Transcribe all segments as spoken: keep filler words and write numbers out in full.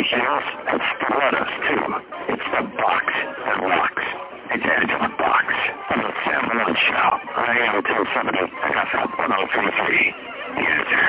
heels, and stilettos, too. It's the box that rocks. It's Angela Box on the Sam Malone Show. I am ten seventy F M one oh three point three. The Answer.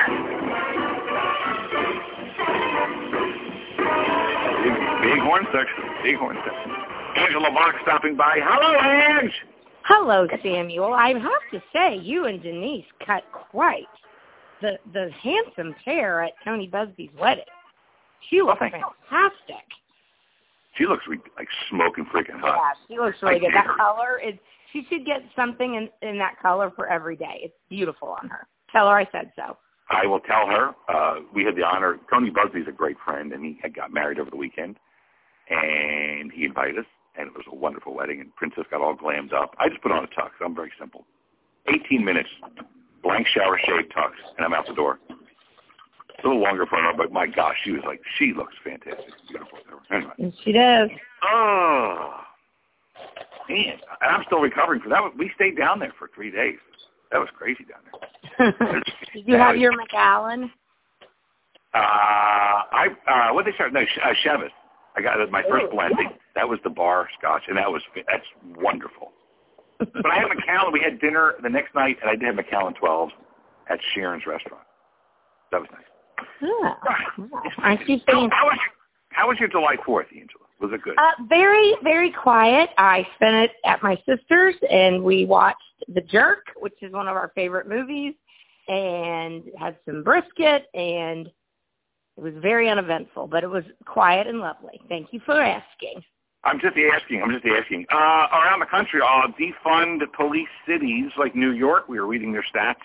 Big, big horn section. Big horn section. Angela Box stopping by. Hello, Ange. Hello, Samuel. I have to say, you and Denise cut quite the the handsome pair at Tony Busby's wedding. She looks oh, fantastic. She looks like smoking freaking hot. Yeah, she looks really good. That color is. She should get something in, in that color for every day. It's beautiful on her. Tell her I said so. I will tell her. Uh, we had the honor. Tony Busby's a great friend, and he had got married over the weekend, and he invited us, and it was a wonderful wedding, and Princess got all glammed up. I just put on a tux. I'm very simple. eighteen minutes, blank shower, shave, tux, and I'm out the door. A little longer for her, but my gosh, she was like, she looks fantastic. Beautiful. Anyway. And she does. Oh, man. And I'm still recovering from that. We stayed down there for three days. That was crazy down there. Did you have your Macallan? Uh, I, uh, what they start? No, uh, Chivas. I got my first oh, blending. yeah. That was the bar scotch, and that was, that's wonderful. But I had Macallan. We had dinner the next night, and I did have Macallan twelves at Sharon's restaurant. That was nice. Yeah. Right. Aren't you how, saying? how, was your, how was your July fourth, Angela? Was it good? Uh, very, very quiet. I spent it at my sister's, and we watched The Jerk, which is one of our favorite movies, and had some brisket, and it was very uneventful, but it was quiet and lovely. Thank you for asking. I'm just asking. I'm just asking. Uh, around the country, uh, defund police cities like New York, we were reading their stats.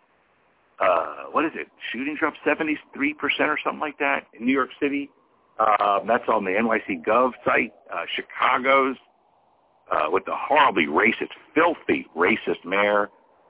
Uh, what is it? Shootings are up seventy-three percent or something like that in New York City. Uh, that's on the N Y C Gov site. Uh, Chicago's uh, with the horribly racist, filthy racist mayor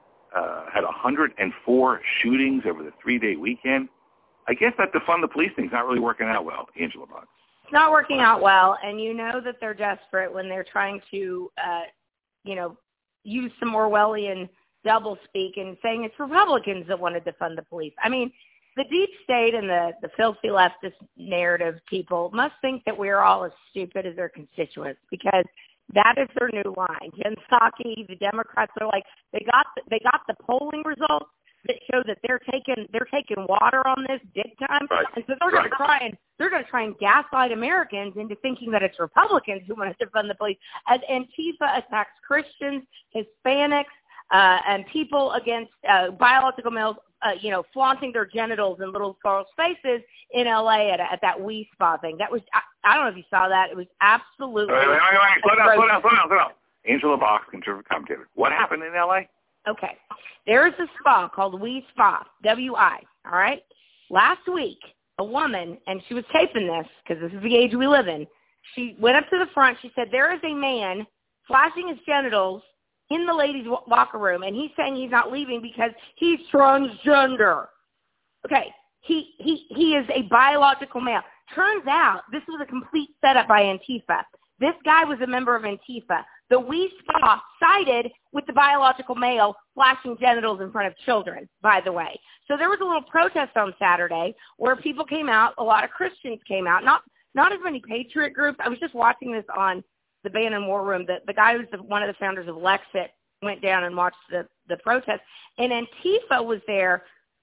uh, had one hundred four shootings over the three-day weekend. I guess that defund the police thing's not really working out well, Angela Box. It's not working out well, and you know that they're desperate when they're trying to, uh, you know, use some Orwellian doublespeak and saying it's Republicans that want to defund the police. I mean, the deep state and the, the filthy leftist narrative people must think that we're all as stupid as their constituents, because that is their new line. Jen Psaki, the Democrats are like, they got the, they got the polling results that show that they're taking they're taking water on this big time, right. and so they're going to try and they're going to try and gaslight Americans into thinking that it's Republicans who want to defund the police. As Antifa attacks Christians, Hispanics, uh, and people against uh, biological males, uh, you know, flaunting their genitals in little girls' faces in L A at, at that Wii Spa thing. That was I, I don't know if you saw that. It was absolutely. Wait, wait, wait, wait. Slow down, slow down, slow down, slow down. Angela Box, conservative commentator. What happened in L A? Okay. There is a spa called Wii Spa, W I, all right? Last week, a woman, and she was taping this because this is the age we live in, she went up to the front. She said, there is a man flashing his genitals in the ladies' locker room, and he's saying he's not leaving because he's transgender. Okay. He, he, he is a biological male. Turns out this was a complete setup by Antifa. This guy was a member of Antifa. The Wii Spa sided with the biological male flashing genitals in front of children, by the way. So there was a little protest on Saturday where people came out. A lot of Christians came out. Not not as many patriot groups. I was just watching this on the Bannon War Room. The, the guy who's the, one of the founders of Lexit went down and watched the, the protest. And Antifa was there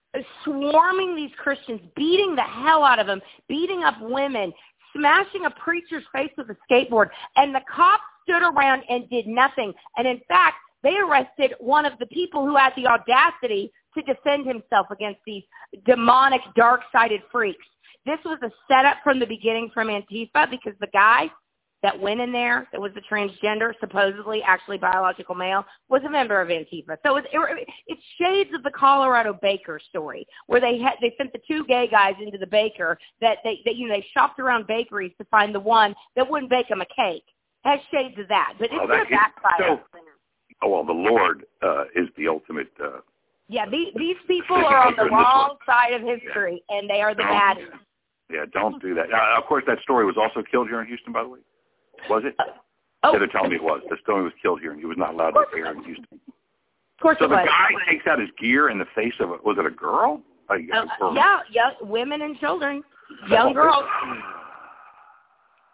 swarming these Christians, beating the hell out of them, beating up women, smashing a preacher's face with a skateboard, and the cops stood around and did nothing. And in fact, they arrested one of the people who had the audacity to defend himself against these demonic, dark-sided freaks. This was a setup from the beginning from Antifa, because the guy that went in there, that was the transgender, supposedly actually biological male, was a member of Antifa. So it's, it, it's shades of the Colorado Baker story, where they had they sent the two gay guys into the baker that they that you know they shopped around bakeries to find the one that wouldn't bake them a cake. It has shades of that, but it's well, going to backfire. So, oh well, the Lord uh, is the ultimate. Uh, yeah, these these people are on the wrong side of history, yeah. and they are the baddies. Yeah. yeah, don't do that. Uh, of course, that story was also killed here in Houston, by the way. Was it? Uh, oh. Yeah, they're telling me it was. The story was killed here, and he was not allowed to appear in Houston. Of course so it the was. guy takes out his gear in the face of it. Was it a girl? A, uh, a yeah, young women and children, young girls.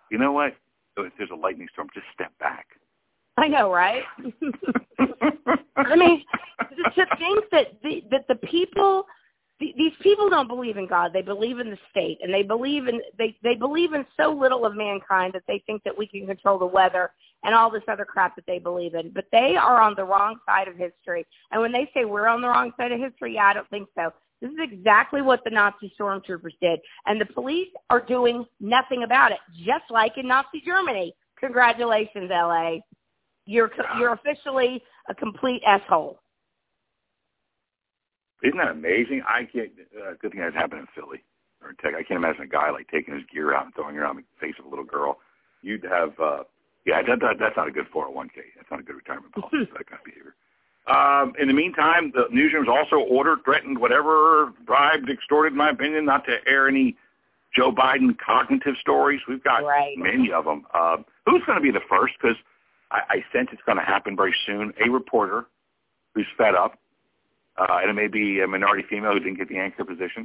you know what? If there's a lightning storm, just step back. I know, right? I mean, to, to think that the, that the people, the, these people don't believe in God. They believe in the state, and they believe in they, they believe in so little of mankind that they think that we can control the weather and all this other crap that they believe in. But they are on the wrong side of history. And when they say we're on the wrong side of history, yeah, I don't think so. This is exactly what the Nazi stormtroopers did. And the police are doing nothing about it, just like in Nazi Germany. Congratulations, L A. You're you're officially a complete asshole. Isn't that amazing? I can't. Uh, good thing that happened in Philly or in Tech. I can't imagine a guy like taking his gear out and throwing it around the face of a little girl. You'd have, uh, yeah, that, that, that's not a good four oh one k. That's not a good retirement policy. That kind of behavior. Um, in the meantime, the newsrooms also ordered, threatened, whatever, bribed, extorted, in my opinion, not to air any Joe Biden cognitive stories. We've got right. many of them. Uh, who's going to be the first? Because I, I sense it's going to happen very soon. A reporter who's fed up, uh, and it may be a minority female who didn't get the anchor position.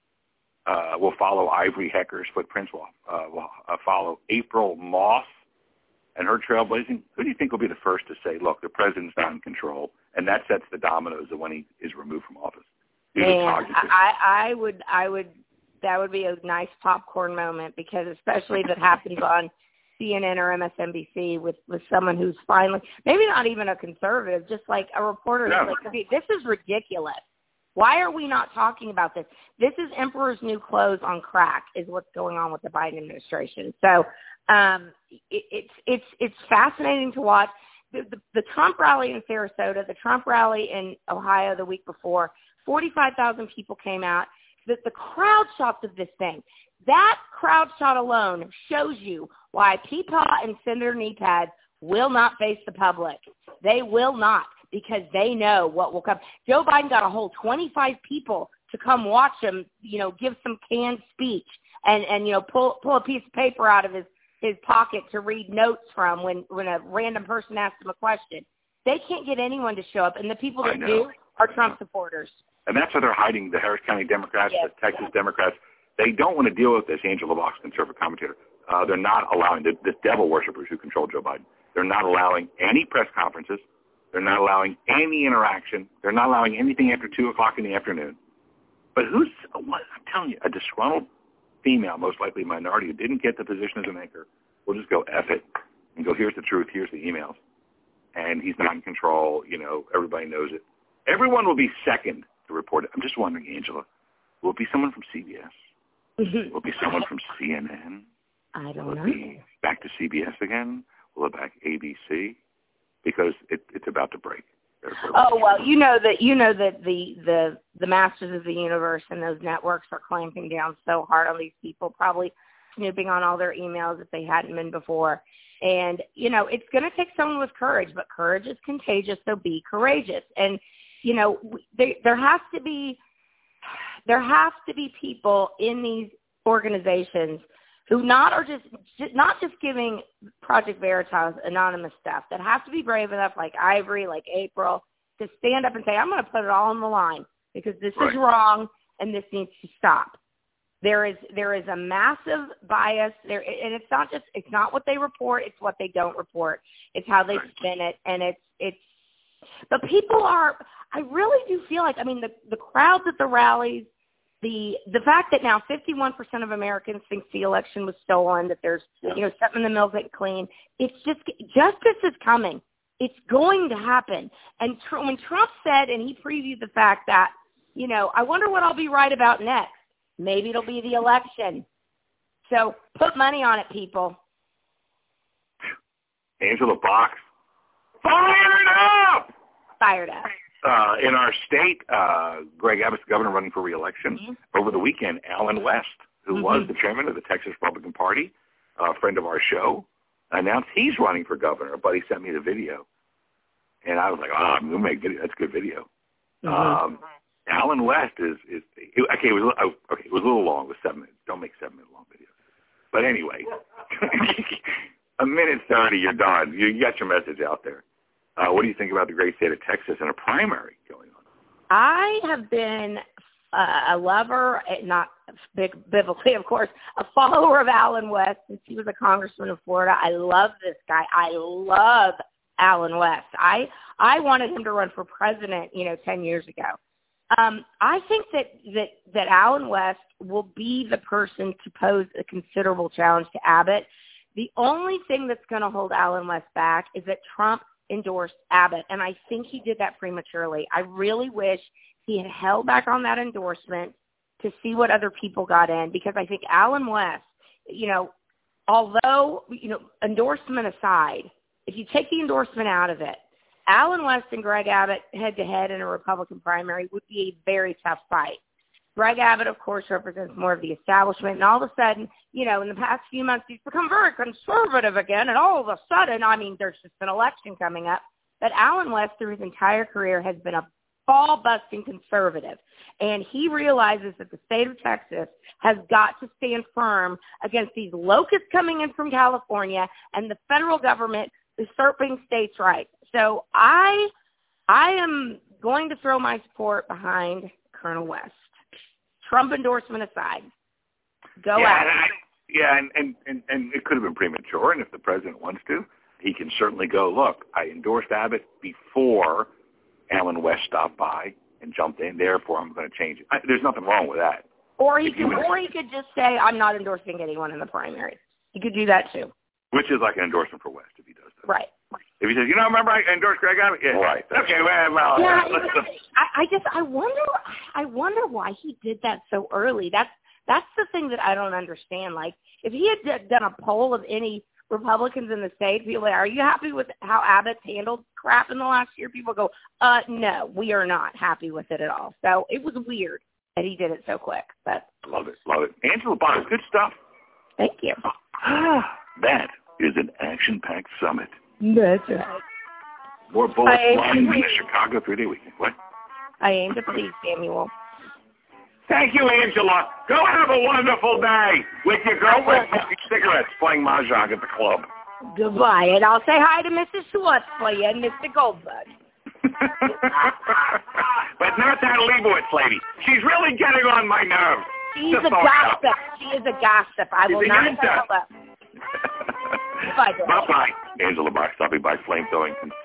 Uh, we'll follow Ivory Hecker's footprints. We'll, uh, we'll uh, follow April Moss and her trailblazing. Who do you think will be the first to say, look, the president's not in control, and that sets the dominoes of when he is removed from office? Man, I, I would, I would, that would be a nice popcorn moment, because especially if it happens on C N N or M S N B C with, with someone who's finally, maybe not even a conservative, just like a reporter no. who's like, okay, this is ridiculous. Why are we not talking about this? This is Emperor's New Clothes on crack is what's going on with the Biden administration. So um, it, it's it's it's fascinating to watch. The, the, the Trump rally in Sarasota, the Trump rally in Ohio the week before, forty-five thousand people came out. The, the crowd shots of this thing, that crowd shot alone shows you why Peepaw and Senator Knee Pads will not face the public. They will not, because they know what will come. Joe Biden got a whole twenty-five people to come watch him, you know, give some canned speech and, and you know, pull pull a piece of paper out of his, his pocket to read notes from when, when a random person asks him a question. They can't get anyone to show up, and the people that do are Trump supporters. And that's why they're hiding the Harris County Democrats, yes. the Texas Democrats. They don't want to deal with this. Angela Box, conservative commentator. Uh, they're not allowing the, the devil worshippers who control Joe Biden. They're not allowing any press conferences. They're not allowing any interaction. They're not allowing anything after two o'clock in the afternoon. But who's, what, I'm telling you, a disgruntled female, most likely a minority, who didn't get the position as an anchor, will just go F it and go, here's the truth, here's the emails. And he's not in control. You know, everybody knows it. Everyone will be second to report it. I'm just wondering, Angela, will it be someone from C B S? Will it be someone from C N N? I don't will it know. Be back to C B S again? Will it back A B C? Because it, it's about to break. Oh well, you know that you know that the, the the masters of the universe and those networks are clamping down so hard on these people, probably snooping on all their emails if they hadn't been before. And you know, it's going to take someone with courage, but courage is contagious, so be courageous. And you know, there there has to be there has to be people in these organizations who not are just, just not just giving Project Veritas anonymous stuff, that have to be brave enough, like Ivory, like April, to stand up and say, I'm going to put it all on the line because this right. is wrong and this needs to stop. There is there is a massive bias there, and it's not just it's not what they report, it's what they don't report. It's how they spin it, and it's it's. But people are. I really do feel like I mean the the crowds at the rallies. The the fact that now fifty-one percent of Americans think the election was stolen, that there's you know something in the milk ain't clean. It's just justice is coming. It's going to happen. And tr- when Trump said, and he previewed the fact that you know I wonder what I'll be right about next. Maybe it'll be the election. So put money on it, people. Angela Box, fired up. Fired up. Uh, in our state, uh, Greg Abbott's governor running for re-election. Mm-hmm. Over the weekend, Alan West, who mm-hmm. was the chairman of the Texas Republican Party, a friend of our show, announced he's running for governor. A buddy sent me the video, and I was like, "Oh, I'm gonna make video. That's good video." Mm-hmm. Um, Alan West is is okay. It was okay. It was a little long. It was seven minutes. Don't make seven minute long videos. But anyway, a minute thirty, you're done. You, you got your message out there. Uh, what do you think about the great state of Texas and a primary going on? I have been uh, a lover, not big, biblically, of course, a follower of Allen West since he was a congressman of Florida. I love this guy. I love Allen West. I I wanted him to run for president, you know, ten years ago. Um, I think that, that, that Allen West will be the person to pose a considerable challenge to Abbott. The only thing that's going to hold Allen West back is that Trump endorsed Abbott, and I think he did that prematurely. I really wish he had held back on that endorsement to see what other people got in, because I think Allen West, you know, although, you know, endorsement aside, if you take the endorsement out of it, Allen West and Greg Abbott head-to-head in a Republican primary would be a very tough fight. Greg Abbott, of course, represents more of the establishment, and all of a sudden, you know, in the past few months, he's become very conservative again, and all of a sudden, I mean, there's just an election coming up. But Allen West, through his entire career, has been a ball-busting conservative, and he realizes that the state of Texas has got to stand firm against these locusts coming in from California and the federal government usurping states' rights. So I, I am going to throw my support behind Colonel West. Trump endorsement aside, go yeah, out. And I, yeah, and, and, and, and it could have been premature, and if the president wants to, he can certainly go, look, I endorsed Abbott before Allen West stopped by and jumped in. Therefore, I'm going to change it. I, there's nothing wrong with that. Or he could, or he could just say, I'm not endorsing anyone in the primary. He could do that too. Which is like an endorsement for West if he does that. Right. If he says, you know, remember I endorsed Greg Abbott? Yeah, right. Okay, well, well yeah, uh, I, I just, I wonder, I wonder why he did that so early. That's, that's the thing that I don't understand. Like, if he had d- done a poll of any Republicans in the state, people are like, are you happy with how Abbott's handled crap in the last year? People go, uh, no, we are not happy with it at all. So it was weird that he did it so quick. But love it, love it. Angela Barnes, good stuff. Thank you. That is an action-packed summit. That's right. More bullets I flying in the Chicago three-day weekend. What? I aim to please, Samuel. Thank you, Angela. Go have a wonderful day with your girlfriend smoking cigarettes, playing mahjong at the club. Goodbye, and I'll say hi to Missus Schwartz for you and Mister Goldberg. But not that Leibowitz lady. She's really getting on my nerves. She's Just a gossip. Up. She is a gossip. I She's will not tell her. Bye, Bye-bye. Angela Barnes, stopping by Flamethrowing